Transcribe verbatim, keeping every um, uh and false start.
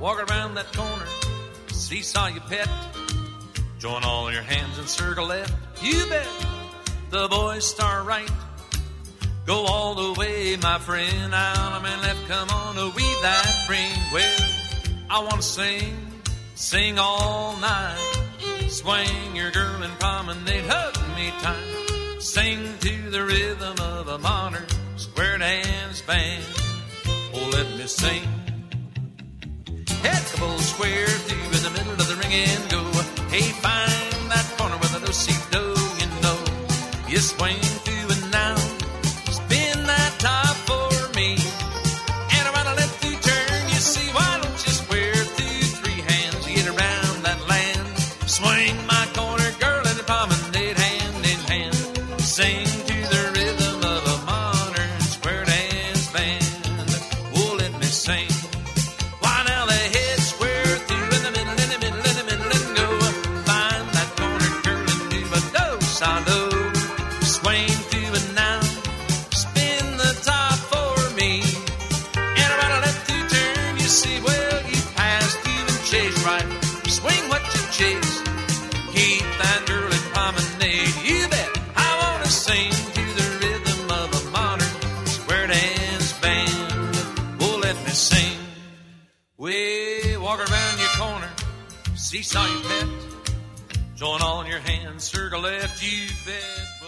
Walk around that corner, seesaw your pet. Join all your hands and circle left. You bet. The boys start right. Go all the way, my friend. Out and left, come on, to weave that ring. Well, I want to sing, sing all night. Swing your girl and promenade, hug me tight. Sing to the rhythm of a modern square dance band. Oh, let me sing. Head couple square through in the middle of the ring and go. Hey, find that corner with a do-si-do, you know. You swing through and now, spin that top for me. And around a left through turn, you see, why don't you square through three hands? You get around that land. Swing my corner, girl, and promenade hand in hand. Sing to the rhythm of a modern square dance band. Oh, let me sing. Why now the head square through in the middle, in the middle, in the middle, and go. Find that corner, girl, and do a do-si-do. Swing through and now, spin the top for me. And around a left through turn, you see, well, you pass through and chase right. Swing what you chase. Keep that girl in promenade, you bet. I want to sing to the rhythm of a modern square dance band. Oh, let me sing. Way, walk around your corner, seesaw your pet. Join all your hands, circle left, you bet.